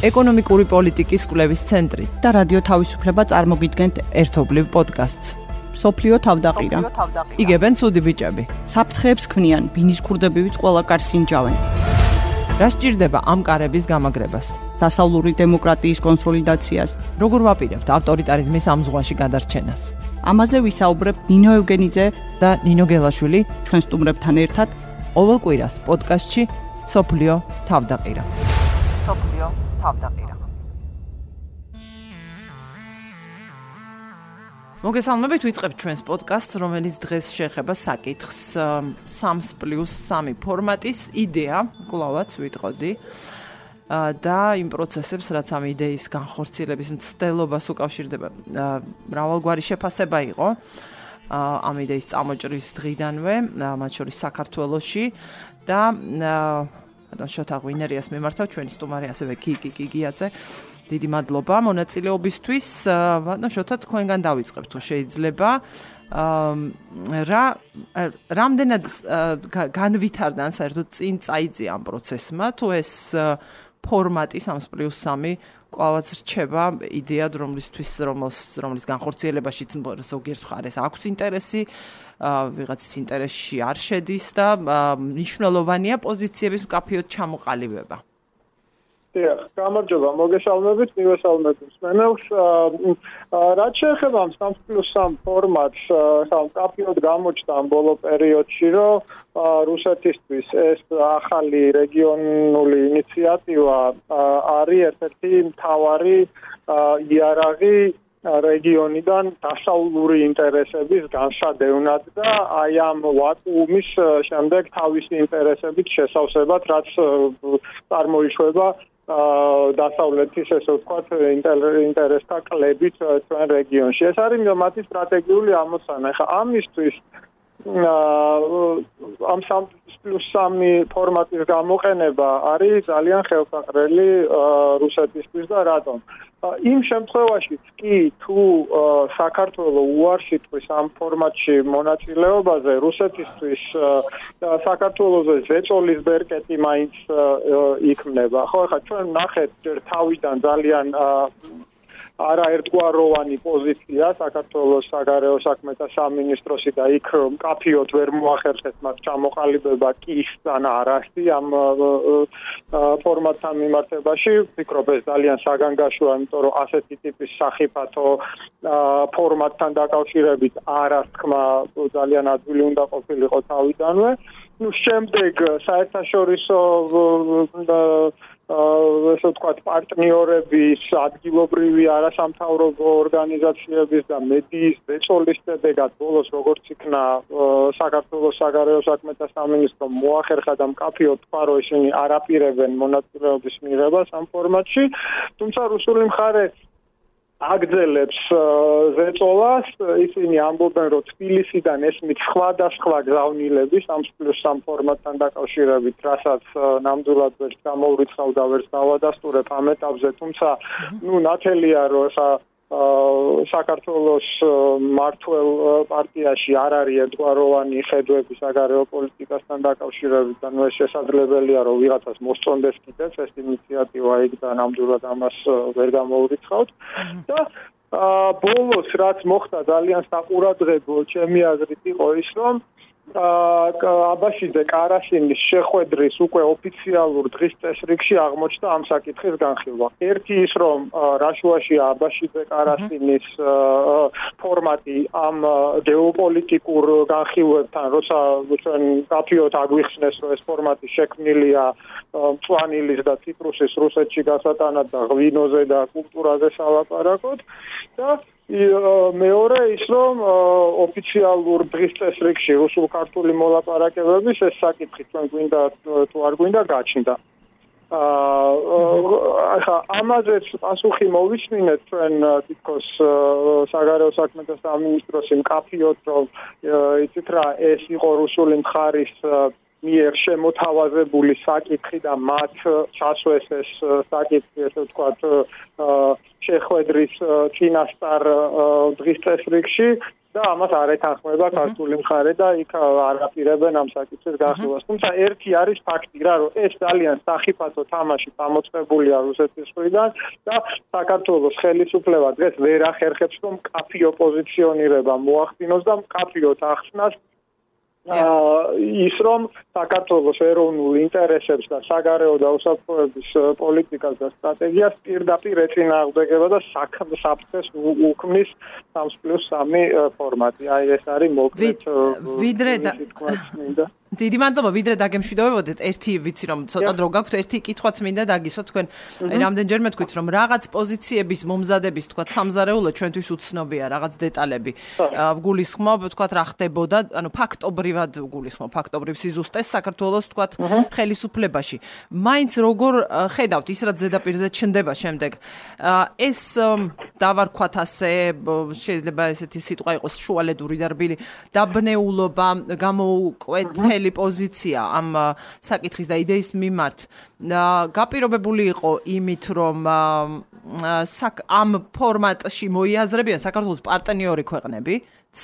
ეკონომიკური პოლიტიკის კვლევის ცენტრი და რადიო თავისუფლება წარმოგიდგენთ ერთობლივ პოდკასტს. სოფლიო თავდაყირა. იგებენ ცუდი ბიჭები. საფრთხეებს ქმნიან, ბინის ქურდებივით ყველა კარს ინჯავენ. რა სჭირდება ამ კარების გამაგრებას? დასავლური დემოკრატიის კონსოლიდაციას, როგორ ვაპირებთ ავტორიტარიზმის ამ ზღვაში გადარჩენას? ამაზე ვისაუბრებ ნინო ევგენიძე და ნინო გელაშვილი ჩვენ სტუმრებთან ერთად ყოველ კვირას პოდკასტში სოფლიო თავდაყირა. სოფლიო თავდაყირა. მოგესალმებით, ვიწყებთ ჩვენს პოდკასტს, რომელიც დღეს შეეხება საკითხს 3+3 ფორმატის იდეა, კვლავაც ვიტყოდი. და იმ პროცესებს, რაც ამ იდეის განხორციელების მცდელობას უკავშირდება, მრავალგვარი შეფასება იყო ამ იდეის წამოჭრის დღიდანვე, მათ შორის საქართველოში და შოთა ღვინერიას მიმართავ, ჩვენი სტუმარი ასევე კიკი გიგიაძე. დიდი მადლობა მონაწილეობისთვის. შოთა, თქვენგან დავიწყებ თუ შეიძლება. რამდენად განვითარდა ან საერთოდ წინ წაიწია ამ პროცესმა, თუ ეს ფორმატი 3+3 კვლავაც რჩება იდეად, რომლის განხორციელებაშიც ზოგიერთ მხარეს აქვს ინტერესი, ვიღაცის ინტერესში არ შედის და მნიშვნელოვანია პოზიციების მკაფიოდ ჩამოყალიბება. გამარჯობა, მოგესალმებით, მივესალმებით მსმენელს. რაც შეეხება 3+3 ფორმატს, მკაფიოდ გამოჩნდა ამ ბოლო პერიოდში, რომ რუსეთისთვის ეს ახალი რეგიონული ინიციატივა არის ერთ-ერთი მთავარი იარაღი რეგიონიდან დასავლური ინტერესების განსადევნად და აი ამ ვაკუუმის შემდეგ თავისი ინტერესებით შესავსებად, რაც წარმოიშვება დასავლეთის, ესე ვთქვათ, ინტერესთა კლებით ჩვენ რეგიონში. ეს არის მათი სტრატეგიული ამოცანა. ხა ამისთვის ამ 3+3 ფორმატის გამოყენება არის ძალიან ხელსაყრელი რუსეთისთვის და რატომ? იმ შემთხვევაშიც კი თუ საქართველოს უარს იტყვის ამ ფორმატში მონაწილეობაზე, რუსეთისთვის საქართველოზე ზეწოლის ბერკეტი მაინც იქმნება. ხო, ხა ჩვენ ნახეთ ჯერ თავიდან ძალიან არაერთგვაროვანი პოზიცია საქართველოს საგარეო საქმეთა სამინისტროსი და იქ მკაფიოდ ვერ მოახერხეს მათ ჩამოყალიბება კი ან არასი ამ ფორმატთან მიმართებაში. ვფიქრობ ეს ძალიან საგანგაშოა, იმიტომ რომ ასეთი ტიპის სახიფათო ფორმატთან დაკავშირებით არას თქმა ძალიან ადვილი უნდა ყოფილიყო თავიდანვე. შემდეგ საერთაშორისო ესე ვთქვათ, პარტნიორების, ადგილობრივი არასამთავრობო ორგანიზაციების და მედიის ზეწოლის შედეგად ბოლოს როგორც იქნა საქართველოს საგარეო საქმეთა სამინისტრო მოახერხა და მკაფიოდ თქვა, რომ ისინი არ აპირებენ მონაწილეობის მიღებას ამ ფორმატში, თუმცა რუსული მხარე აგრძელებს ზეწოლას. ისინი ამბობენ, რომ თბილისიდან ესმით სხვადასხვა გზავნილების 3+3 ფორმატთან დაკავშირებით, რასაც ნამდვილად ვერ გამოვრიცხავ და ვერ დავადასტურებ ამ ეტაპზე, თუმცა ნათელია, რომ საქართველოს მმართველ პარტიაში არ არის ერთგვაროვანი ხედვები საგარეო პოლიტიკასთან დაკავშირებით და ეს შესაძლებელია, რომ ვიღაცას მოსწონდეს კიდეც ეს ინიციატივა იქ და ნამდვილად ამას ვერ გამოვრიცხავთ. და ბოლოს რაც მოხდა ძალიან საყურადღებო ჩემი აზრით იყო ის, რომ აბაშიძე კარასინის შეხვედრის უკვე ოფიციალურ დღის წესრიგში აღმოჩნდა ამ საკითხის განხილვა. ერთი ის, რომ რაშუაშია აბაშიძე კარასინის ფორმატი ამ გეოპოლიტიკურ განხილვებთან, როცა ჩვენ კაფიოთ აგვიხსნეს, რომ ეს ფორმატი შექმნილია მწვანილის და ციტრუსის რუსეთში გასატანად და ღვინოზე და კულტურაზე სალაპარაკოდ და მეორე ის, რომ ოფიციალურ დღის წესრიგში რუსულ-ქართული მოლაპარაკებების ეს საკითხი ჩვენ გვინდა თუ არ გვინდა გაჩნდა. ახლა ამაზეც პასუხი მოვისმინეთ ჩვენ თითქოს საგარეო საქმეთა სამინისტროს მკაფიოდ, რომ იცით რა, ეს იყო რუსული მხარის მიერ შემოთავაზებული საკითხი და მათ ჩასვეს ეს საკითხი, ესე ვთქვათ, შეხვედრის წინასწარ დღის წესრიგში და ამას არ ეთანხმება ქართული მხარე და იქ არ აპირებენ ამ საკითხის გახსოვას. თუმცა ერთი არის ფაქტი რა, რომ ეს ძალიან სახიფათო თამაში გამოწყებულია რუსეთის მხრიდან და საქართველოს ხელისუფლება დღეს ვერ ახერხებს რომ მკაფიო პოზიციონირება მოახდინოს და მკაფიოდ ახსნას ის რომ საქართველოს ეროვნულ ინტერესებს და საგარეო და უსაფრთხოების პოლიტიკას და სტრატეგიას პირდაპირ ეწინააღმდეგება და საფრთხეს უქმნის 3+3 ფორმატი. აი ეს არის მოკლედ ვიდრე დიდი მადლობა, ვიდრე დაგემშვიდობებოდეთ, ერთი ვიცი რომ ცოტა დრო გაქვთ, ერთი კითხვაც მინდა დაგისვათ თქვენ. რამდენჯერმე თქვით რომ რაღაც პოზიციების მომზადების თქვა სამზარეულო ჩვენთვის უცნობია, რაღაც დეტალები. ვგულისხმობ, თქვა რა ხდებოდა, ანუ ფაქტობრივად ვგულისხმობ, ფაქტობრივ სიზუსტეს საქართველოს თქვა ხელისუფლებაში. მაინც როგორ ხედავთ ის რაც ზედაპირზე ჩნდება შემდეგ. ეს დავარქვათ ასე, შეიძლება ესეთი სიტყვა იყოს შუალედური და რბილი, დაბნეულობა გამოუკვეთე პოზიცია ამ საკითხის და იდეის მიმართ გაპირობებული იყო იმით, რომ ამ ფორმატში მოიაზრებიან საქართველოს პარტნიორი ქვეყნები,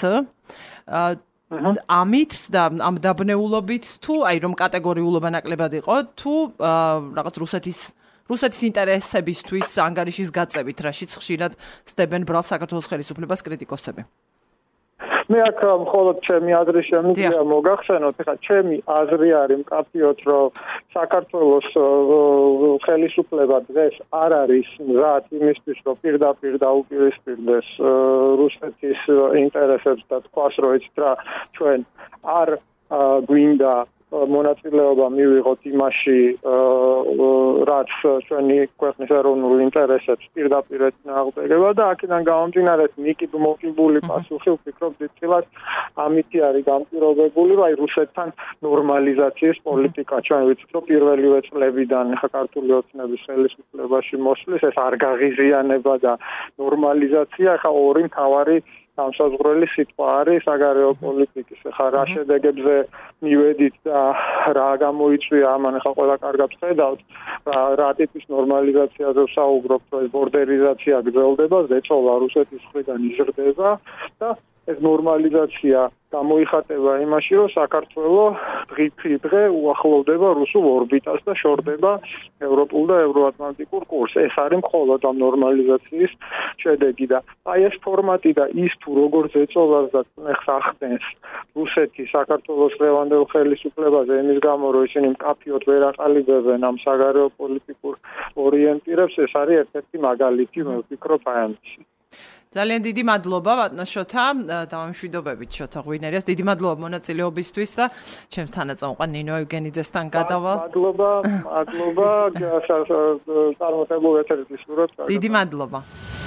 ამით და ამ დაბნეულობით თუ აი რომ კატეგორიულობა ნაკლებად იყო, თუ რაღაც რუსეთის ინტერესებისთვის ანგარიშის გაწევით, რაშიც ხშირად სდებენ ბრალს საქართველოს ხელისუფლებას კრიტიკოსები. მე აქ მხოლოდ ჩემი აზრი შემიძლია მოგახსენოთ, ეხლა ჩემი აზრი არის მკაფიოდ, რომ საქართველოს ხელისუფლება დღეს არ არის მზად იმისთვის, რომ პირდაპირ დაუპირისპირდეს რუსეთის ინტერესებს და თქვას, რომ იცით რა, ჩვენ არ გვინდა მონაწილეობა მივიღოთ იმაში, რაც ჩვენი ქვეყნის ეროვნულ ინტერესებს პირდაპირ ეწინააღმდეგება და აქედან გამომდინარე მოკიდებული პასუხი ვფიქრობ დიდწილად ამითი არის განპირობებული, რომ აი რუსეთთან ნორმალიზაციის პოლიტიკა ჩვენ ვიცით, რომ პირველივე წლებიდან ხა ქართული ოცნების ხელისუფლებაში მოსვლის ეს არ გაღიზიანება და ნორმალიზაცია ხა ორი მთავარი სამსაზღვრელი სიტყვა არის საგარეო პოლიტიკის. ხა რა შედეგებზე მივედით და რა გამოიწვია ამან ხა ყველა კარგად ხედავთ რა ტიპის ნორმალიზაციაზე ვსაუბრობთ, რომ ბორდერიზაცია გრძელდება, ზეწოლა რუსეთის მხრიდან იზრდება და ეს ნორმალიზაცია გამოიხატება იმაში, რომ საქართველოს დღე უახლოვდება რუსულ ორბიტას და შორდება ევროპულ და ევროატლანტიკურ კურსს. ეს არის მხოლოდ ამ ნორმალიზაციის შედეგი და აი ეს ფორმატი და ის თუ როგორ ზეწოლას და წნეხს ახდენს რუსეთი საქართველოს დღევანდელ ხელისუფლებაზე იმის გამო, რომ ისინი მკაფიოდ ვერ აყალიბებენ ამ საგარეო პოლიტიკურ ორიენტირებს, ეს არის ერთ-ერთი მაგალითი, მე ვფიქრობ აი ამისი. ძალიან დიდი მადლობა ბატონო შოთა, დავამშვიდობებით შოთა ღვინერიას. დიდი მადლობა მონაწილეობისთვის და ჩემს თანაწამყვან ნინო ევგენიძესთან გადავალ. მადლობა, წარმატებულ ეთერით ვისურვებთ. დიდი მადლობა.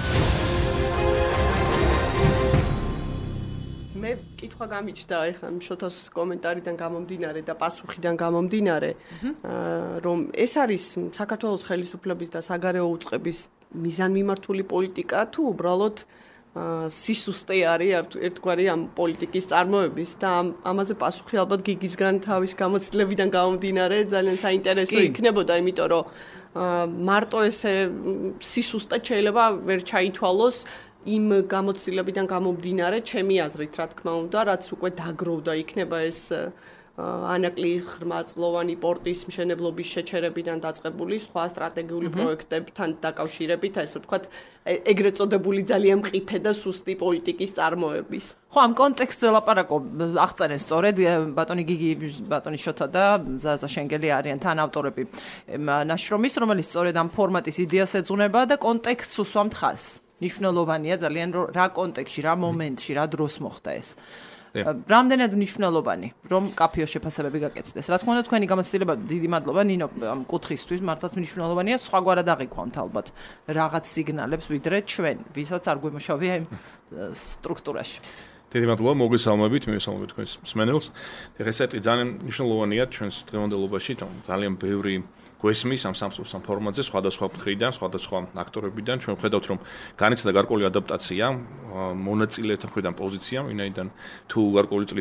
მე კითხვა გამიჩნდა ეხლა შოთას კომენტარიდან გამომდინარე და პასუხიდან გამომდინარე, რომ ეს არის საქართველოს ხელისუფლების და საგარეო უწყების მიზანმიმართული პოლიტიკა თუ უბრალოდ სისუსტე არის ერთგვარი ამ პოლიტიკის წარმოების და ამაზე პასუხი ალბათ გიგისგან თავის გამოცდილებიდან გამომდინარე ძალიან საინტერესო იქნებოდა, იმიტომ რომ მარტო ესე სისუსტე შეიძლება ვერ ჩაითვალოს იმ გამოცდილებიდან გამომდინარე, ჩემი აზრით, რა თქმა უნდა, რაც უკვე დაგროვდა იქნება ეს ანაკლიის ღრმაწყლოვანი პორტის მშენებლობის შეჩერებიდან დაწყებული სხვა სტრატეგიული პროექტებთან დაკავშირებით, ასე ვთქვათ, ეგრეთ წოდებული ძალიან მყიფე და სუსტი პოლიტიკის წარმოების. ხო, ამ კონტექსტზე ლაპარაკო აღწერენ სწორედ ბატონი გიგი, ბატონი შოთა და ზაზა შენგელი არიან თანავტორები ნაშრომის, რომელიც სწორედ ამ ფორმატის იდეას ეძღვნება და კონტექსტს უსვამთ ხაზს. ნიშნულოვანია ძალიან რა კონტექსტში, რა მომენტში, რა დროს მოხდა ეს. რამდენად მნიშვნელოვანი, რომ კაფეო შეფასებები გაკეთდეს. რა თქმა უნდა, თქვენი გამოცდილება დიდი მადლობა ნინო ამ კუთხისთვის, მართლაც მნიშვნელოვანია, სხვაგვარად აღიქვამთ ალბათ რაღაც სიგნალებს, ვიდრე ჩვენ, ვისაც არ გვემოშავია იმ სტრუქტურაში. დიდი მადლობა, მოგესალმებით, მივესალმებით თქვენს მსმენელს. ეხლა ეს წელი ძალიან მნიშვნელოვანია ჩვენს დღევანდელობაში, ძალიან ბევრი გვესმის ამ 3+3 ფორმატზე სხვადასხვა მხრიდან, სხვადასხვა აქტორებიდან. ჩვენ ვხედავთ, რომ განიცადა გარკვეული ადაპტაცია მონაწილეთა მხრიდან პოზიციამ, ვინაიდან თუ გარკვეული წლის წინ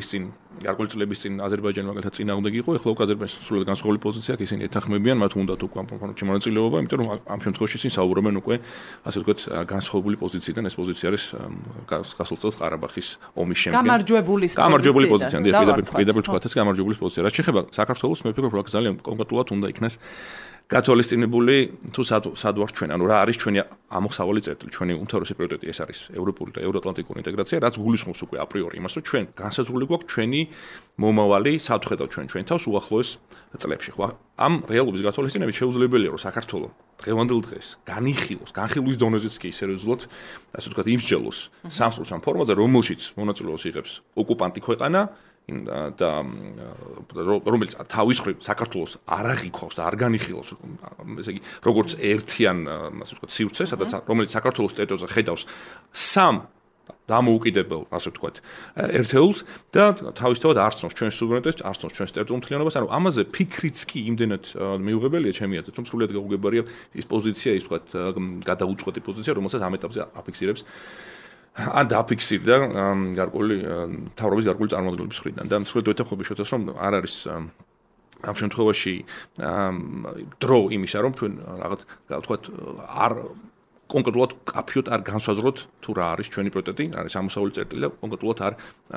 გარკვეული წლების წინ აზერბაიჯანი მაგალითად წინააღმდეგ იყო, ეხლა უკვე აზერბაიჯანს სრულად განსხვავებული პოზიცია აქვს, ისინი ეთანხმებიან, მათ უნდათ უკვე ამ კონფერენციაში მონაწილეობა, იმიტომ რომ ამ შემთხვევაში ისინი საუბრობენ უკვე ასე ვთქვათ განსხვავებული პოზიციიდან, ეს პოზიცია არის გასულ წელს ყარაბაღის ომის შემდეგ. გამარჯვებული პოზიცია, პირდაპირ თქვათაც გამარჯვებული პოზიცია. რაც შეეხება საქართველოს, მე ვფიქრობ, რომ ძალიან კონკრეტულად უნდა იქნას გათვალისწინებული თუ სად ვართ ჩვენ, ანუ რა არის ჩვენი ამოხსავალი წერტილი, ჩვენი უმთავრესი პრიორიტეტი ეს არის ევროპული და ევროატლანტიკური ინტეგრაცია, რაც გულისხმობს უკვე აპრიორი იმას, რომ ჩვენ განსაზღვრული გვაქვს ჩვენი მომავალი, სად ვხედავთ ჩვენ თავს უახლოეს წლებში. ხო, ამ რეალობის გათვალისწინებით შეუძლებელია, რომ საქართველოს დღევანდელ დღეს განხილვის დონეზეც კი სერიოზულად, ასე ვთქვათ, იმსჯელოს სამსხვილს ამ ფორმაზე, რომელშიც მონაწილეობას იღებს ოკუპანტი ქვეყანა და რომელიც თავის მხრივ საქართველოს არ აღიქვავს და არ განიხილავს, ესე იგი, როგორც ერთიან, ასე ვთქვათ, სივრცე, სადაც რომელიც საქართველოს ტერიტორიაზე ხედავს სამ დამოუკიდებელ, ასე ვთქვათ, ერთეულს და თავისთავად არცნობს ჩვენს სუვერენიტეტს, არცნობს ჩვენს ტერიტორიულ მთლიანობას, ანუ ამაზე ფიქრიც კი იმდენად მიუღებელია ჩემი აზრით, რომ სრულიად გაუგებარია ის პოზიცია, ის ვთქვათ, გადაუწყვეტი პოზიცია, რომელსაც ამ ეტაპზე აფიქსირებს ან დააფიქსირდა გარკვეული მთავრობის გარკვეული წარმომადგენლების მხრიდან და სრულიად ვეთანხმები შეთას, რომ არ არის ამ შემთხვევაში დრო იმისა, რომ ჩვენ რაღაც ვთქვათ არ კონკრეტულად კაფიოთ არ განსაზღვროთ თუ რა არის ჩვენი პრიორიტეტი, არის ამოსავალი წერტილი და კონკრეტულად არ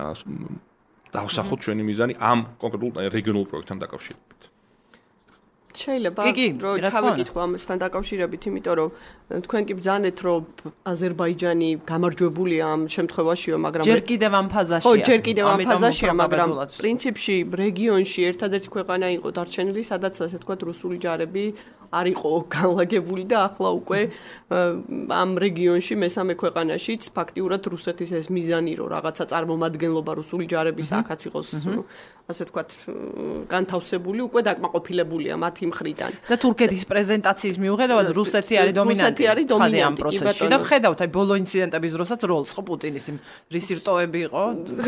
დავსახოთ ჩვენი მიზანი ამ კონკრეტულ რეგიონულ პროექტთან დაკავშირებით. შეიძლება რომ ჩავიკითხო ამასთან დაკავშირებით, იმიტომ რომ თქვენ კი ბრძანეთ, რომ აზერბაიჯანი გამარჯვებულია ამ შემთხვევაშიო, მაგრამ ჯერ კიდევ ამ ფაზაშია. ხო, ჯერ კიდევ ამ ფაზაშია, მაგრამ პრინციპში რეგიონში ერთადერთი ქვეყანა იყო დარჩენილი, სადაც ასე ვთქვათ რუსული ჯარები არ იყო განლაგებული და ახლა უკვე ამ რეგიონში მესამე ქვეყანაშიც ფაქტიურად რუსეთის ეს მიზანი რომ რაღაცა წარმომადგენლობა რუსული ჯარების აქაც იყოს ასე ვთქვათ განთავსებული უკვე დაკმაყოფილებულია მათი მხრიდან. და თურქეთის პრეზენტაციის მიუხედავად რუსეთი არის დომინანტი ამ პროცესში და ხედავთ აი ბოლო ინციდენტების დროსაც როლს ხო პუტინის იმ რისი რტოები იყო?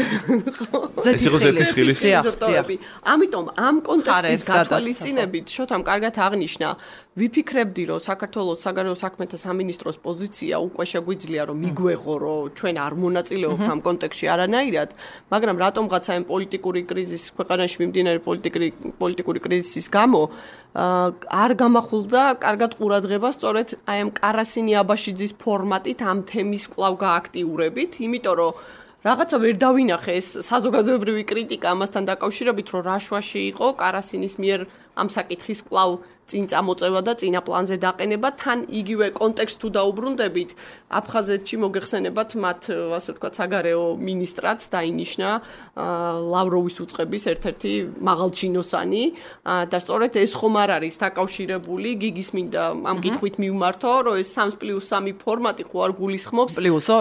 ზეთის რტოები. ამიტომ ამ კონტექსტის გათვალისწინებით შოთამ კარგად აღნიშნა ვიფიქრებდი რომ საქართველოს საგარეო საქმეთა სამინისტროს პოზიცია უკვე შეგვიძლია რომ მიგვეღო რომ ჩვენ არ მონაწილეობთ ამ კონტექსტში არანაირად, მაგრამ რატომღაც აი პოლიტიკური კრიზისი ქვეყანაში მიმდინარე პოლიტიკური კრიზისის გამო არ გამახულდა კარგად ყურადღება სწორედ აი ამ კარასინი აბაშიძის ფორმატით ამ თემის კვლავ გააქტიურებით, იმიტომ რომ რაღაცა ვერ დავინახე ეს საზოგადოებრივი კრიტიკა ამასთან დაკავშირებით, რომ რაშვაში იყო კარასინის მიერ ამ საკითხის კვლავ წინ წამოწევა და წინა პლანზე დაყენება, თან იგივე კონტექსტ თუ დაუბრუნდებით, აფხაზეთში მოგეხსენებათ მათ, ასე ვთქვათ, საგარეო მინისტრად დაინიშნა ლავროვის უწყების ერთ-ერთი მაღალჩინოსანი და სწორედ ეს ხომ არ არის დაკავშირებული, გიგის მინდა ამ კითხვით მივმართო, რომ ეს 3+3 ფორმატი ხო არ გულისხმობს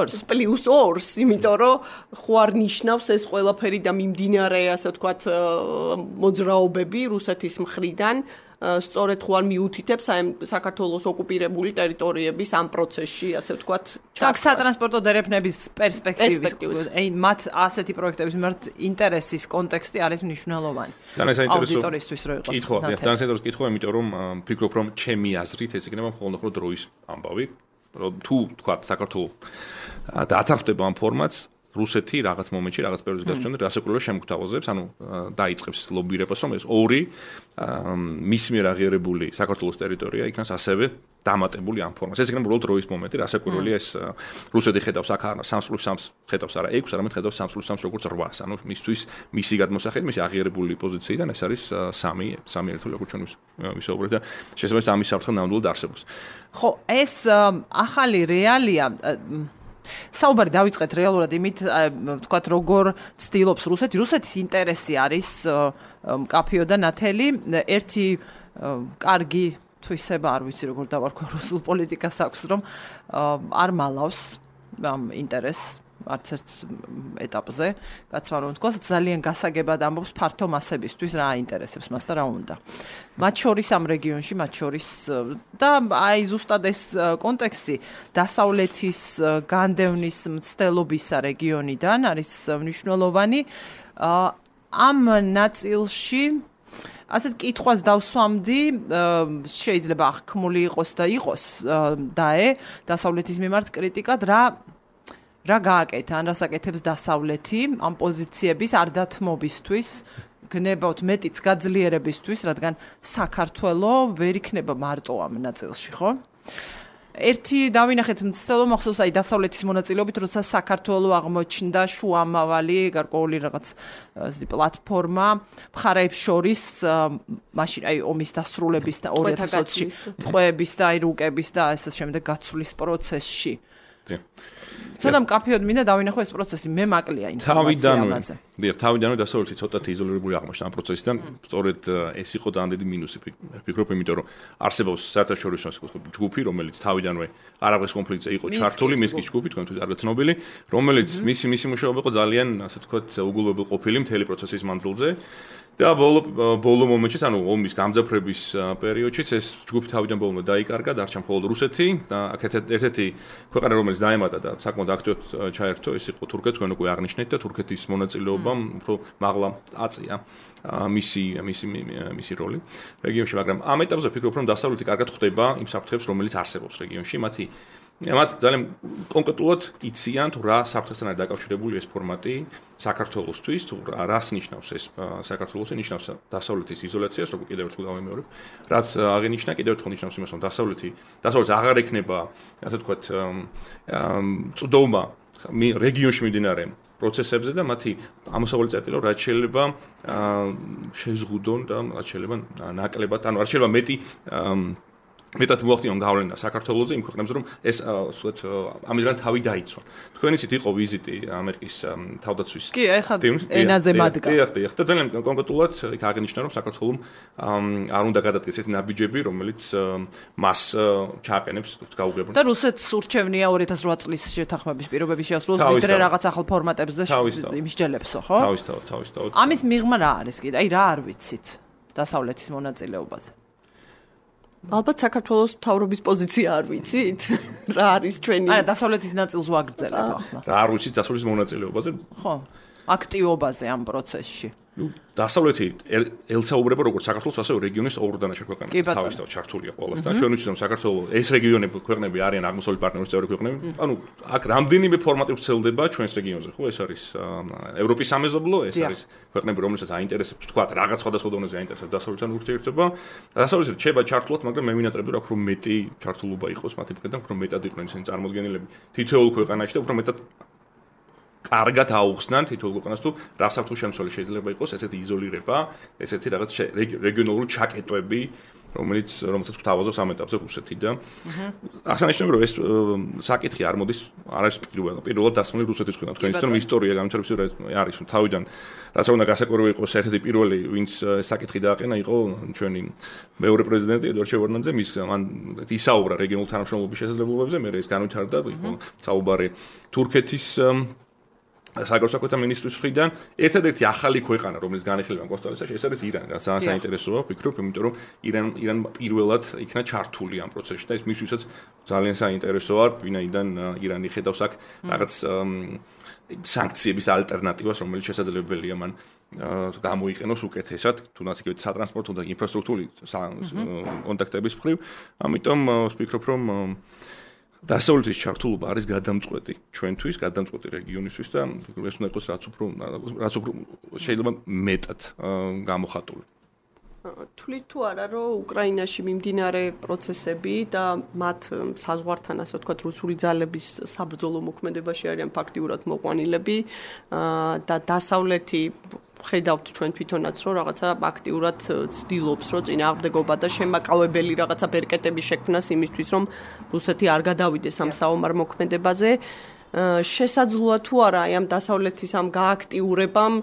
+2, იმიტომ რომ ხო არ ნიშნავს ეს ყველაფერი და მიმდინარე, ასე ვთქვათ, მოძრაობები რუსეთის მხრიდან სწორედ ხო არ მიუთითებს აი საქართველოს ოკუპირებული ტერიტორიების ამ პროცესში, ასე ვთქვათ, ჩაკ სატრანსპორტო დერეფნების პერსპექტივის, აი მათ ასეთი პროექტების მიმართ ინტერესის კონტექსტი არის მნიშვნელოვანი. ძალიან საინტერესო აუდიტორისთვის რო იყოს. კითხვა, ძალიან საინტერესო კითხვა, იმიტომ რომ ვფიქრობ, რომ ჩემი აზრით ეს იქნება მხოლოდ დროის ამბავი, რომ თუ თქვა საქართველოს დაათანხმდება ამ ფორმატს რუსეთი რაღაც მომენტში, რაღაც პერიოდის გასწრებით რასაკვირველად შემოგთავაზებს, ანუ დაიწყებს ლობირებას, რომ ეს ორი მის მიერ აღიარებული საქართველოს ტერიტორია იქნას ასევე დამატებული ამ ფორმას. ეს იქნება უბრალოდ დროის მომენტი, რასაკვირველია ეს რუსეთი ხედავს აქ არა 3+3 ხედავს არა 6, არამედ ხედავს 3+3 როგორც 8-ს. ანუ მისთვის მისი გადმოსახედი, მისი აღიარებული პოზიციიდან ეს არის 3 ერთული, როგორც ჩვენ ვისაუბრეთ და შესაძლოა ამის საფრთხე ნამდვილად არსებობს. ხო, ეს ახალი რეალია საუბარი დავიწყეთ რეალურად იმით, ვთქვათ, როგორ ცდილობს რუსეთი. რუსეთის ინტერესი არის მკაფიო და ნათელი. ერთი კარგი თვისება, არ ვიცი როგორ დავარქვა რუსულ პოლიტიკას აქვს, რომ არ მალავს ამ ინტერესს არც ერთ ეტაპზე, კაცმა რომ თქვას, ძალიან გასაგებად ამბობს ფართო მასებისთვის რა აინტერესებს მას და რა უნდა. მათ შორის ამ რეგიონში, მათ შორის და აი ზუსტად ეს კონტექსტი დასავლეთის განდევნის მცდელობისა რეგიონიდან არის მნიშვნელოვანი. ამ ნაწილში ასეთ კითხვას დავსვამდი, შეიძლება აღქმული იყოს და იყოს დასავლეთის მიმართ კრიტიკად, რა რა გააკეთა, ან რას აკეთებს დასავლეთი ამ პოზიციების არ დათმობისთვის, გნებავთ მეტიც გაძლიერებისთვის, რადგან საქართველოს ვერ იქნება მარტო ამ ნაწილში, ხო? ერთი დავინახეთ მცდელო მახსოვს აი დასავლეთის მონაწილეობით, როცა საქართველოს აღმოჩნდა შუამავალი გარკვეული რაღაც პლატფორმა მხარეებს შორის, მაშინ აი ომის დასრულების და 2020-ში ტყვეების და აი რუკების და ასე შემდეგ გაცვლის პროცესში. ცოტა მკაფიოდ მინდა დავინახო ეს პროცესი, მე მაკლია ინფორმაცია ამაზე. თავიდანვე დასავლეთი ცოტათი იზოლირებული აღმოჩნდა ამ პროცესიდან, სწორედ ეს იყო ძალიან დიდი მინუსი, ვფიქრობ, იმიტომ რომ არსებობს საერთაშორისო ჯგუფი, რომელიც თავიდანვე არაბეთის კონფლიქტზე იყო ჩართული, მისკის ჯგუფი, თქვენთვის არ გაცნობილი, რომელიც მისი მუშაობა იყო ძალიან, ასე ვთქვათ, უგულებელყოფილი მთელი პროცესის მანძილზე. და ბოლო მომენტში, ანუ ომის გამძაფრების პერიოდშიც ეს ჯგუფი თავიდან ბოლომდე დაიკარგა, დარჩა მხოლოდ რუსეთი და ერთ-ერთი ქვეყანა, რომელიც დაემატა და საკმაოდ აქტიურად ჩაერთო, ეს იყო თურქეთი, თქვენ უკვე აღნიშნეთ და თურქეთის მონაწილეობამ უფრო მაღლა აწია მისი როლი რეგიონში, მაგრამ ამ ეტაპზე ვფიქრობ, რომ დასავლეთი კარგად ხვდება იმ საფრთხებს, რომელიც არსებობს რეგიონში, მათ ძალიან კონკრეტულად იციან თუ რა საფრთხესთან არის დაკავშირებული ეს ფორმატი საქართველოსთვის, თუ რას ნიშნავს ეს საქართველოს, ნიშნავს დასავლეთის იზოლაციას, როგორც კიდევ ერთხელ დავიმეორებ, რაც აღინიშნა, კიდევ ერთხელ ნიშნავს იმას, რომ დასავლეთს აღარ ექნება, ასე ვთქვათ, წვდომა რეგიონში მიმდინარე პროცესებზე და მათი ამოსავალი წერტილი, რაც შეიძლება შეზღუდონ და რაც შეიძლება ნაკლებად, ანუ რაც შეიძლება მეტად მოახდინონ გავლენა საქართველოზე იმ ქვეყნებზე, რომ ეს ვთქვათ ამისგან თავი დაიცვან. თქვენი ცით იყო ვიზიტი ამერიკის თავდაცვის. კი, ეხლა ენაზე მადგა. კი, და ძალიან კონკრეტულად იქ აღნიშნა, რომ საქართველოს არ უნდა გადადგეს ეს ნაბიჯები, რომელიც მას ჩააყენებს გაუგებრ. და რუსეთს ურჩევნია 2008 წლის შეთანხმების პირობების შეასრულოს, ვიდრე რაღაც ახალ ფორმატებზე იმსჯელებსო, ხო? თავისთავად. ამის მიღმა რა არის კიდე? აი რა არ ვიცით დასავლეთის მონაწილეობაზე? ალბათ საქართველოს მთავრობის პოზიცია არ ვიცით? რა არის ჩვენი? არა, დასავლეთის ნაწილს ვაგრძელებ ახლა. რა არ ვიცით დასავლეთის მონაწილეობაზე? ხო, აქტივობაზე ამ პროცესში. დასავლეთი ელცაუბრება როგორც საქართველოს, ასევე რეგიონის ორ დანარჩენ ქვეყანას თავისთავად ჩართულია ყველასთან. ჩვენ ვიცით, რომ საქართველოს ეს რეგიონები ქვეყნები არიან აღმოსავლეთ პარტნიორის წევრი ქვეყნები. ანუ აქ რამდენიმე ფორმატი ვრცელდება ჩვენს რეგიონზე, ხო? ეს არის ევროპის სამეზობლო, ეს არის ქვეყნები, რომელსაც აინტერესებს, თქვა, რაღაც სხვადასხვა დონეზე აინტერესებს დასავლეთთან ურთიერთობა. დასავლეთი რჩება ჩართულად, მაგრამ მე მინატრები რა უფრო მეტი ჩართულობა იყოს მათი მხრიდან, უფრო მეტად იყვნენ ისინი წარმოდგენილები თითოეულ ქვეყანაში და უფრო მეტად კარგად აუხსნან თითოეულ ქვეყანას თუ რა საფრთხის შემცველი შეიძლება იყოს ესეთი იზოლირება, ესეთი რაღაც რეგიონალური ჩაკეტვები, რომელსაც გვთავაზობს ამ ეტაპზე რუსეთი და აღსანიშნავია, რომ ეს საკითხი არ მოდის არის პირველად დასმული რუსეთის მხრიდან. თქვენ ისეთ რომ ისტორია განვითარებული არის, რომ თავიდან რაც უნდა გასაკვირველი იყოს, ერთ-ერთი პირველი, ვინც საკითხი დააყენა, იყო ჩვენი მეორე პრეზიდენტი ედუარდ შევარდნაძე, მან ისაუბრა რეგიონულ თანამშრომლობის შესაძლებლობებზე, მე ეს განვითარდა, იყო საუბარი თურქეთის საგარეო საქმეთა მინისტრის მხრიდან, ერთადერთი ახალი ქვეყანა, რომელიც განიხილება კონსტიტუციაში, ეს არის ირანი, რაც ძალიან საინტერესოა, ვფიქრობ, იმიტომ რომ ირან პირველად იქნა ჩართული ამ პროცესში და ეს მისვისაც ძალიან საინტერესოა, ვინაიდან ირანი ხედავს აქ რაღაც სანქციების ალტერნატივას, რომელიც შესაძლებელია მან გამოიყენოს უკეთესად, თუნდაც იგივე სატრანსპორტო და ინფრასტრუქტურული კონტაქტების მხრივ, ამიტომ ვფიქრობ, რომ დასავლეთის ჩართულობა არის გადამწყვეტი ჩვენთვის, გადამწყვეტი რეგიონისთვის და ეს უნდა იყოს რაც უფრო შეიძლება მეტად გამოხატული. თვლით თუ არა, რომ უკრაინაში მიმდინარე პროცესები და მათ საზღვართან, ასე ვთქვათ, რუსული ძალების საბრძოლო მოქმედებაში არიან ფაქტიურად მოყვანილები და დასავლეთი ხედავთ ჩვენ თვითონაც, რომ რაღაცა აქტიურად ცდილობს, რომ წინააღმდეგობა და შემაკავებელი რაღაცა ბერკეტების შექმნას იმისთვის, რომ რუსეთი არ გადავიდეს ამ საომარ მოქმედებაზე. შესაძლოა თუ არა აი ამ დასავლეთის ამ გააქტიურებამ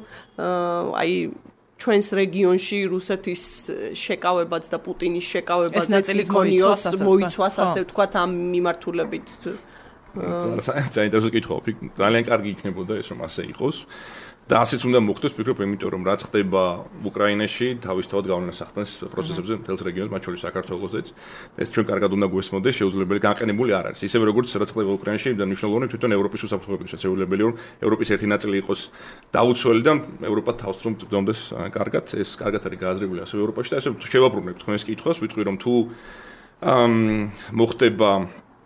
აი ჩვენს რეგიონში რუსეთის შეკავებაც და პუტინის შეკავებაც მოიცვას, ასე ვთქვათ, ამ მიმართულებით. საინტერესო კითხვა, ძალიან კარგი იქნებოდა ეს რომ ასე იყოს. და ასეც უნდა მოხდეს, ვფიქრობ, იმიტომ რომ რაც ხდება უკრაინაში, თავისთავად გავლენას ახდენს პროცესებზე მთელს რეგიონს, მათ შორის საქართველოსაც. ეს ჩვენ კარგად უნდა გვესმოდეს, შეუძლებელი განყენებული არ არის. ისევე როგორც რაც ხდება უკრაინაში, და მნიშვნელოვანი თვითონ ევროპის უსაფრთხოებისთვის შეუძლებელია, რომ ევროპის ერთი ნაწილი იყოს დაუცველი და ევროპა თავს რომ გზომდეს კარგად, ეს კარგად არის გააზრებული ასევე ევროპაში და ესე შევაბრუნებთ თქვენს კითხვას, ვიტყვი რომ თუ მოხდება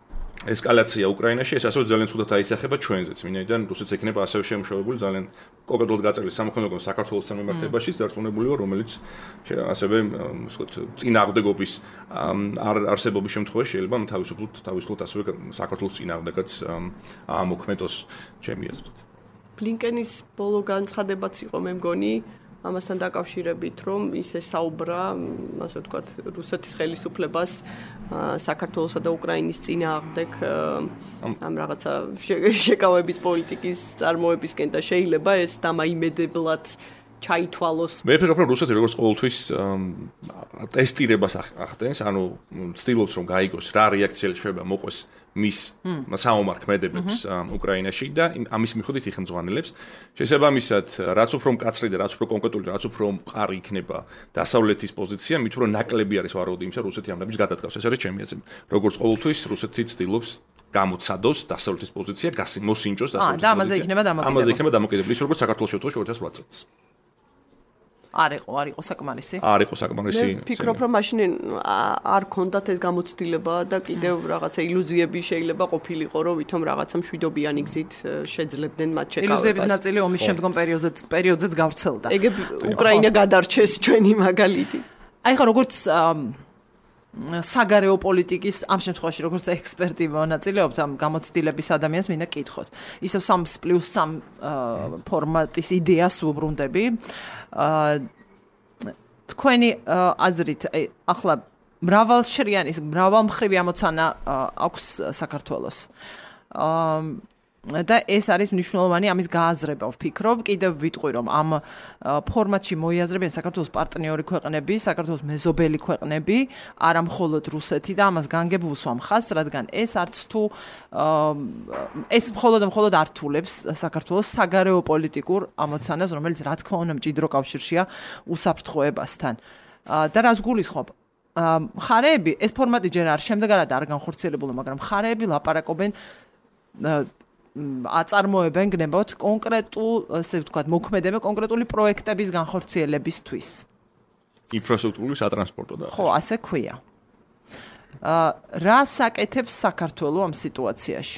ესკალაცია უკრაინაში, ეს ასევე ძალიან ცუდად აისახება ჩვენზეც, ვინაიდან რუსეთს ექნება ასევე შემოშოვებული ძალიან კონკრეტულად გაწერილი სამოქალაქო საქართველოსთან მიმართებაში დარწმუნებული ვარ, რომელიც ასევე ვთქვათ, წინააღმდეგობის არსებობის შემთხვევაში შეიძლება თავისუფლად ასევე საქართველოს წინააღმდეგაც ამოქმედოს ჩემი აზრით. ბლინკენის ბოლო განცხადებაც იყო, მე მგონი, ამასთან დაკავშირებით, რომ ისე საუბრა, ასე ვთქვათ, რუსეთის ხელისუფლებას საქართველოსა და უკრაინის წინააღმდეგ ამ რაღაცა შეკავების პოლიტიკის წარმოებისკენ და შეიძლება ეს დამაიმედებლად ჩაითვალოს. მე ვფიქრობ, რომ რუსეთი როგორც ყოველთვის ტესტირებას ახდენს, ანუ ცდილობს რომ გაიგოს რა რეაქცია შეიძლება მოყვეს მის საომარ-ქმედებებს უკრაინაში და ამის მიხედვით იხმძღვანელებს. შესაბამისად, რაც უფრო მკაცრი და რაც უფრო კონკრეტული, რაც უფრო მყარი იქნება დასავლეთის პოზიცია, მით უფრო ნაკლები არის ვარაუდი იმისა, რომ რუსეთი ამ ნაბიჯს გადადგავს. ეს არის ჩემი აზრი. როგორც ყოველთვის, რუსეთი ცდილობს გამოცადოს დასავლეთის პოზიცია, მოსინჯოს დასავლეთის პოზიცია. და ამაზე იქნება დამოკიდებული. ის როგორც საქართველოს შემთხვევაში 2008 წელს. არ იყო საკმარისი. არ იყო საკმარისი. მე ვფიქრობ, რომ მაშინ არ ქონდათ ეს გამოცდილება და კიდევ რაღაცა ილუზიები შეიძლება ყოფილიყო, რომ ვითომ რაღაცა მშვიდობიანი გზით შეძლებდნენ მათ შეკავებას. ილუზიების ნაწილი ომის შემდგომ პერიოდზეც გავრცელდა. ეგ უკრაინა გადარჩეს ჩვენი მაგალითი. აი ხო როგორც საგარეო პოლიტიკის ამ შემთხვევაში როგორც ექსპერტი მონაწილეობთ ამ გამოცდილების ადამიანს მინდა კითხოთ. ისევ 3+3 ფორმატის იდეას უბრუნდები. თქვენი აზრით, ახლა მრავალმხრივი ამოცანა აქვს საქართველოს. და ეს არის მნიშვნელოვანი ამის გააზრება, ვფიქრობ. კიდევ ვიტყვი, რომ ამ ფორმატში მოიაზრებიან საქართველოს პარტნიორი ქვეყნები, საქართველოს მეზობელი ქვეყნები, არა მხოლოდ რუსეთი და ამას განგებულს ვამხას, რადგან ეს არც თუ ეს მხოლოდ ართულებს საქართველოს საგარეო პოლიტიკურ ამოცანას, რომელიც რა თქმა უნდა მჭიდრო კავშირშია უსაფრთხოებასთან. და რას გულისხმობ? მხარეები, ეს ფორმატი ჯერ არ შემდეგარად არ განხორციელებულა, მაგრამ მხარეები ლაპარაკობენ აწარმოებენ გნებავთ კონკრეტულ, ესე ვთქვათ, მოქმედებენ კონკრეტული პროექტების განხორციელებისთვის. ინფრასტრუქტურული სატრანსპორტო და ხო, ასე ქვია. რა საკეთებს საქართველო ამ სიტუაციაში?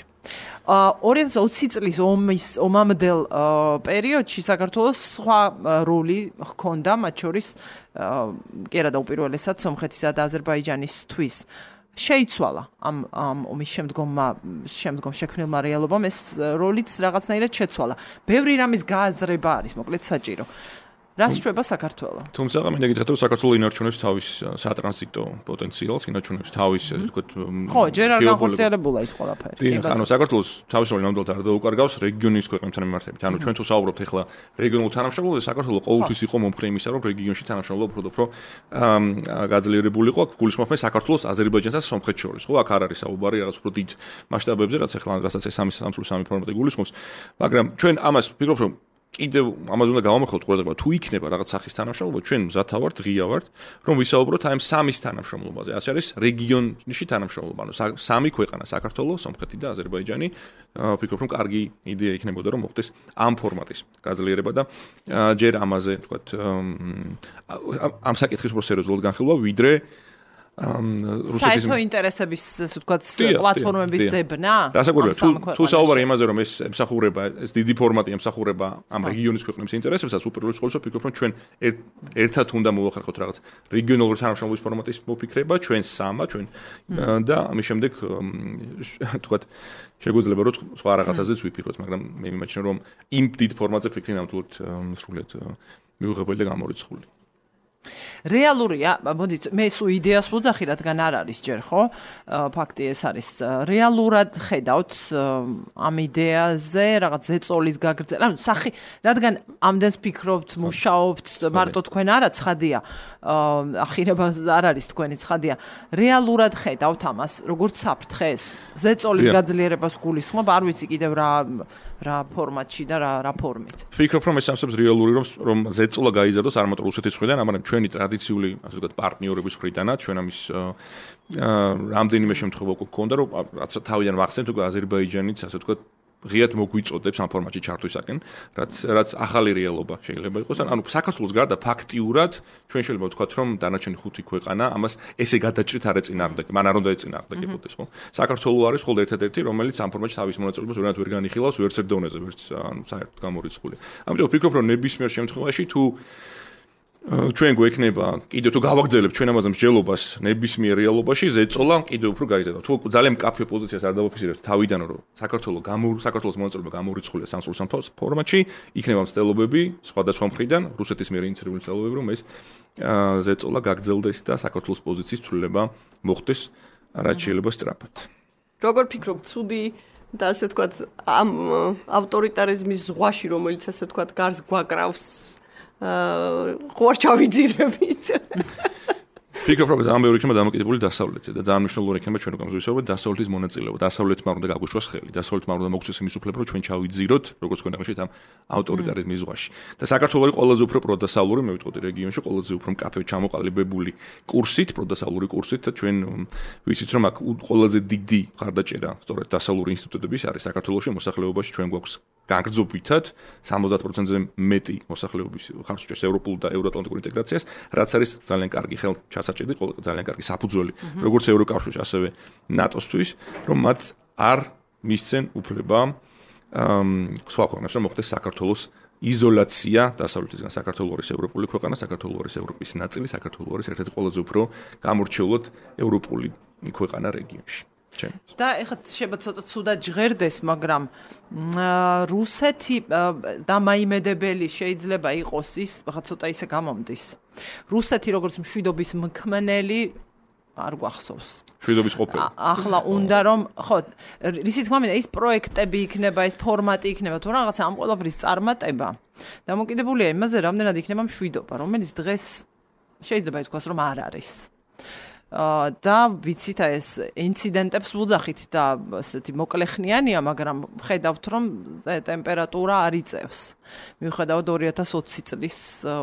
2020 წლის ომამდელ პერიოდში საქართველოს სხვა როლი ჰქონდა, მათ შორის კი არა და უპირველესად სომხეთისა და აზერბაიჯანისთვის. შეიცვალა ამ ომის შემდგომ შექმნილმა რეალობამ ეს როლიც რაღაცნაირად შეცვალა. ბევრი რამის გააზრება არის, მოკლედ საჭირო. რას შვება საქართველო? თუმცა მინდა გითხრათ, რომ საქართველო ინარჩუნებს თავის სატრანზიტო პოტენციალს, ინარჩუნებს თავის, ასე ვთქვათ, ხო, ჯერ არ განხორციელებულა ის ყველაფერი. ანუ საქართველოს თავის როლი ნამდვილად არ დაუკარგავს რეგიონის ქვეყნებთან მიმართებით. ანუ ჩვენ თუ საუბრობთ ახლა რეგიონულ თანამშრომლობაზე, საქართველო ყოველთვის იყო მომხრე იმისა, რომ რეგიონში თანამშრომლობა უფრო გაძლიერებულიყო. გულისხმობ მე საქართველოს აზერბაიჯანსა და სომხეთს შორის. ხო, აქ არ არის საუბარი რაღაც უფრო დიდ მასშტაბებზე, რაც ახლა რასაც ეს 3+3 ფორმატი გულისხმობს. მაგრამ ჩვენ ამას ვფიქრობ, რომ კიდევ ამაზე უნდა გავამახვილოთ ყურადღება, თუ იქნება რაღაც სახის თანამშრომლობა, ჩვენ მზათა ვართ, ღია ვართ, რომ ვისაუბროთ აი ამ სამის თანამშრომლობაზე. ასე არის რეგიონში თანამშრომლობა, ანუ სამი ქვეყანა, საქართველო, სომხეთი და აზერბაიჯანი. ვფიქრობ, რომ კარგი იდეა იქნებოდა, რომ მოხდეს ამ ფორმატის გაძლიერება და ჯერ ამაზე, ვთქვათ, ამ საკითხის უფრო სერიოზულად განხილვა, ვიდრე საერთო ინტერესების, ასე ვთქვათ, პლატფორმების ძებნა? რასაკვირველია, თუ საუბარი იმაზე, რომ ეს ემსახურება, ეს დიდი ფორმატი ემსახურება ამ რეგიონის ქვეყნების ინტერესებსაც, უპირველეს ყოვლისა ვფიქრობ, რომ ჩვენ ერთად უნდა მოვახერხოთ რაღაც რეგიონალური თანამშრომლობის ფორმატის მოფიქრება, ჩვენ და ამის შემდეგ, ვთქვათ, შეგვიძლია რომ სხვა რაღაცაზეც ვიფიქროთ, მაგრამ მე მიმაჩნია, რომ იმ დიდ ფორმატზე ფიქრი ნამდვილად სრულიად მიუღებელი და გამორიცხული. რეალურია, მოდით, მე სულ იდეას ვუძახი, რადგან არ არის ჯერ, ხო? ფაქტი ეს არის. რეალურად ხედავთ ამ იდეაზე რაღაც ზეწოლის გაგრძელება. ანუ სახი, რადგან ამდენს ფიქრობთ, მუშაობთ, მარტო თქვენ არა ცხადია, ახირება არ არის თქვენი ცხადია. რეალურად ხედავთ ამას, როგორც საფრთხეს, ზეწოლის გაძლიერებას გულისხმობ, არ ვიცი კიდევ რა ფორმატში და რა ფორმით. ვფიქრობ, რომ ეს ამბობს რეალური, რომ ზეწოლა გაიზარდოს არ მარტო რუსეთის მხრიდან, მაგრამ ჩვენი ტრადიციული, ასე ვთქვათ, პარტნიორების მხრიდანაც, ჩვენ ამის რამდენიმე შემთხვევა უკვე გქონდა, რომ რაც თავიდან ვახსენეთ, უკვე აზერბაიჯანიც, ასე ვთქვათ, ღიად მოგვიწოდებს ამ ფორმატში ჩართვისაკენ, რაც ახალი რეალობა შეიძლება იყოს. ანუ საქართველოს გარდა ფაქტიურად ჩვენ შეიძლება ვთქვათ, რომ დანარჩენი 5 ქვეყანა ამას ესე გადაჭრით არ ეწინააღმდეგება, მან არ უნდა ეწინააღმდეგებოდეს, ხო? საქართველო არის ხოლმე ერთადერთი, რომელიც ამ ფორმატში თავის მონაწილეობას ვერ განიხილავს ვერც ერთ დონეზე, ვერც ანუ საერთოდ გამორიცხული. ამიტომ ვფიქრობ, რომ ნებისმიერ შემთხვევაში თუ ჩვენ გვექნება კიდევ თუ გავაგრძელებთ ჩვენ ამაზე მსჯელობას ნებისმიერ რეალობაში ზეწოლა კიდევ უფრო გაიზარდა. თუ ძალიან მკაფიო პოზიციას არ დავაფიქსირებთ თავიდან, რომ საქართველოს მონაწილეობა გამორიცხულია სამსახურს ფორმატში, იქნება მცდელობები სხვადასხვა მხრიდან, რუსეთის მიერ ინიციირებული მცდელობები, რომ ეს ზეწოლა გაგრძელდეს და საქართველოს პოზიციის ცვლილება მოხდეს რაც შეიძლება სწრაფად. როგორ ფიქრობ, ცუდი და ასე ვთქვათ, ამ ავტორიტარიზმის ზღვაში, რომელიც ასე ვთქვათ, გარს გვაკრავს ხوار ჩავიძირებით. ფიქრობ, რომ ძალიან ბევრი იქნება დამოკიდებული დასავლეთზე და ძალიან მნიშვნელოვანი იქნება ჩვენ უკვე ვისაუბრეთ დასავლეთის მონაწილეობა. დასავლეთმა უნდა გაგვიშვას ხელი, დასავლეთმა უნდა მოგცეს იმის უფლება, რომ ჩვენ ჩავიძიროთ, როგორც თქვენ აღნიშნეთ, ამ ავტორიტარიზმის ზღვაში. და საქართველოს არის ყველაზე უფრო პროდასავლური, მე ვიტყოდი რეგიონში, ყველაზე უფრო მკაფიო ჩამოყალიბებული კურსით, პროდასავლური კურსით და ჩვენ ვიცით, რომ აქ ყველაზე დიდი მხარდაჭერა სწორედ დასავლური ინსტიტუტების არის საქართველოში მოსახლეობაში ჩვენ გვაქვს გაგრძობითად 70%-ზე მეტი მოსახლეობის ხარს უჭერს ევროპულ და ევროატლანტიკურ ინტეგრაციას, რაც არის ძალიან კარგი ხელჩასაჭედი, ძალიან კარგი საფუძველი, როგორც ევროკავშირში, ასევე ნატოსთვის, რომ მათ არ მისცენ უფლება სხვა ქვეყნებს, რომ მოხდეს საქართველოს იზოლაცია დასავლეთისგან. საქართველოს არის ევროპული ქვეყანა, საქართველოს არის ევროპის ნაწილი, საქართველოს არის ერთ-ერთი ყველაზე უფრო გამორჩეულად ევროპული ქვეყანა რეგიონში. და ეხლა შეიძლება ცოტა ცუდად ჟღერდეს, მაგრამ რუსეთი დამაიმედებელი შეიძლება იყოს ის, ხა ცოტა ისე გამომდის. რუსეთი როგორც მშვიდობის მქმნელი არ გვახსოვს. მშვიდობის ყოფილი. ახლა უნდა რომ ხო, ისი თქმა მინდა ის პროექტები იქნება, ეს ფორმატი იქნება, თუ რაღაცა ამ ყველაფრის წარმატება. დამოკიდებულია იმაზე, რამდენად იქნება მშვიდობა, რომელიც დღეს შეიძლება ითქვას, რომ არ არის. და ვიცით ეს ინციდენტებს ვუძახით და ასეთი მოკლეხნიანია, მაგრამ ხედავთ რომ ტემპერატურა არ იწევს. მიუხედავად 2020 წლის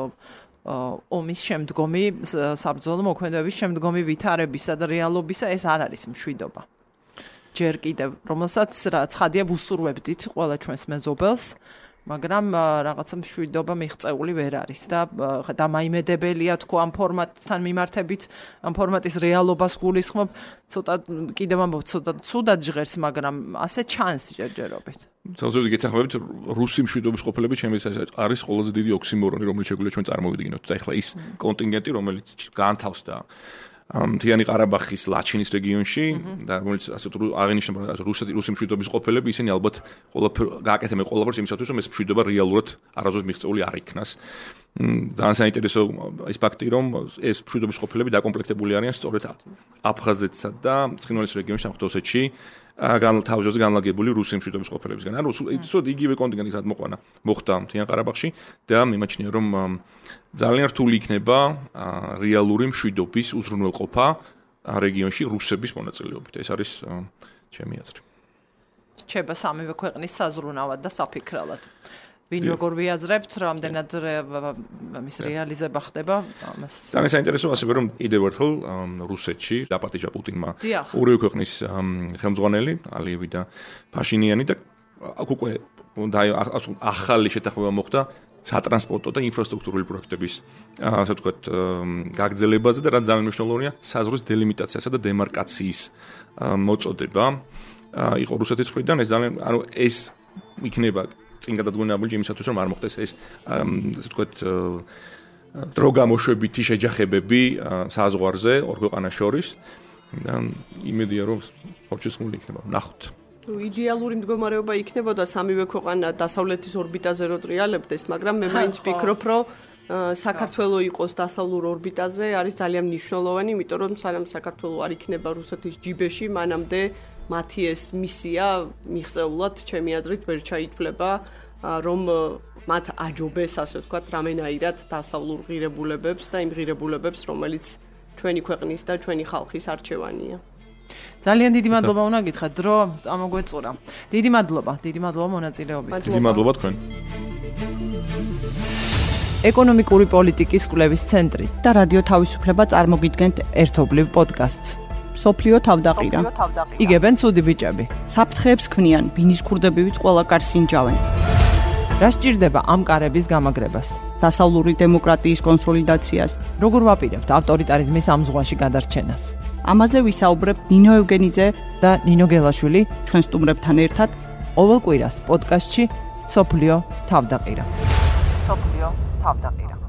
ომის შემდგომი საბრძოლო მოქმედებების შემდგომი ვითარებისა და რეალობისა ეს არ არის მშვიდობა. ჯერ კიდევ რომელსაც ცხადია ვუსურვებდით ყველა ჩვენს მეზობელს, მაგრამ რაღაცა მშვიდობა მიღწეული ვერ არის და დამაიმედებელია თქო ამ ფორმატთან მიმართებით, ამ ფორმატის რეალობას გულისხმობ, ცოტა კიდევ ამბობ, ცოტა ცუდად ჟღერს, მაგრამ ასე ჩანს ჯერჯერობით. თავზედი გეთახმებით, რუსი მშვიდობის ყოფილები ჩემთვის არის ყველაზე დიდი ოქსიმორონი, რომელიც შეგვიძლია ჩვენ წარმოვიდგინოთ. და ეხლა ის კონტინგენტი, რომელიც განთავსდა მთიანი ყარაბაღის ლაჩინის რეგიონში და რომელიც ასე თუ აღინიშნება რუსი მშვიდობის ყოფილები, ისინი ალბათ გააკეთებენ ყველაფერს იმისათვის, რომ ეს მშვიდობა რეალურად არასდროს მიღწეული არ იქნას. ძალიან საინტერესო ის ფაქტი, რომ ეს მშვიდობის ყოფილები დაკომპლექტებული არიან სწორედ აფხაზეთსა და ცხინვალის რეგიონში, აფხაზეთში თავზე განლაგებული რუსი მშვიდობის ყოფილებისგან. ანუ სწორედ იგივე კონტინგენტი სადაც მოხდა მთიან ყარაბაღში და მიმაჩნია, რომ ძალიან რთული იქნება რეალური მშვიდობის უზრუნველყოფა რეგიონში რუსების მონაწილეობით. ეს არის ჩემი აზრი. რჩება სამივე ქვეყნის საზრუნავად და საფიქრალად. ვინ როგორ ვიაზრებთ, რამდენად მის რეალიზება ხდება ამას. ძალიან საინტერესო ასევე რომ კიდევ ერთხელ რუსეთში დაპატიჟა პუტინმა ორივე ქვეყნის ხელმძღვანელი ალიევი და ფაშინიანი და უკვე ახალი შეთანხმება მოხდა სატრანსპორტო და ინფრასტრუქტურული პროექტების ასე ვთქვათ გაგრძელებაზე და რაც ძალიან მნიშვნელოვანია საზღვრის დელიმიტაციასა და დემარკაციის მოწოდება იყო რუსეთის მხრიდან. ეს ძალიან ანუ ეს იქნება წინ გადადგმული იმისათვის რომ არ მოხდეს ეს ასე ვთქვათ დროგამოშვებითი შეჯახებები საზღვარზე ორ ქვეყანას შორის და იმედია რომ ხორჩისმული იქნება. ნახოთ. იდეალური მდგომარეობა იქნებოდა სამივე ქვეყანა დასავლეთის ორბიტაზე რო ტრიალებდეს, მაგრამ მე მაინც ვფიქრობ, რომ საქართველო იყოს დასავლურ ორბიტაზე არის ძალიან მნიშვნელოვანი, იმიტომ რომ სანამ საქართველო არ იქნება რუსეთის ჯიბეში, მანამდე მათი ეს მისია მიღწეულად ჩემი აზრით ვერ ჩაითვლება, რომ მათ აჯობეს, ასე ვთქვათ, რამენაირად დასავლურ ღირებულებებს და იმ ღირებულებებს, რომელიც ჩვენი ქვეყნის და ჩვენი ხალხის არჩევანია. ძალიან დიდი მადლობა უნდა გითხრათ, დრო ამოგვეწურა. დიდი მადლობა მონაწილეობისთვის. დიდი მადლობა თქვენ. ეკონომიკური პოლიტიკის კვლევის ცენტრი და რადიო თავისუფლება წარმოგიდგენთ ერთობლივ პოდკასტს. სოფლიო თავდაყირა. იგებენ ცუდი ბიჭები. საფრთხეებს ქმნიან, ბინის ქურდებივით ყველა კარს ინჯავენ. რა სჭირდება ამ კარების გამაგრებას? დასავლური დემოკრატიის კონსოლიდაციას. როგორ ვაპირებთ ავტორიტარიზმის ამ ზღვაში გადარჩენას? ამაზე ვისაუბრებ ნინო ევგენიძე და ნინო გელაშვილი ჩვენ სტუმრებთან ერთად ყოველ კვირას პოდკასტში სოფლიო თავდაყირა. სოფლიო თავდაყირა.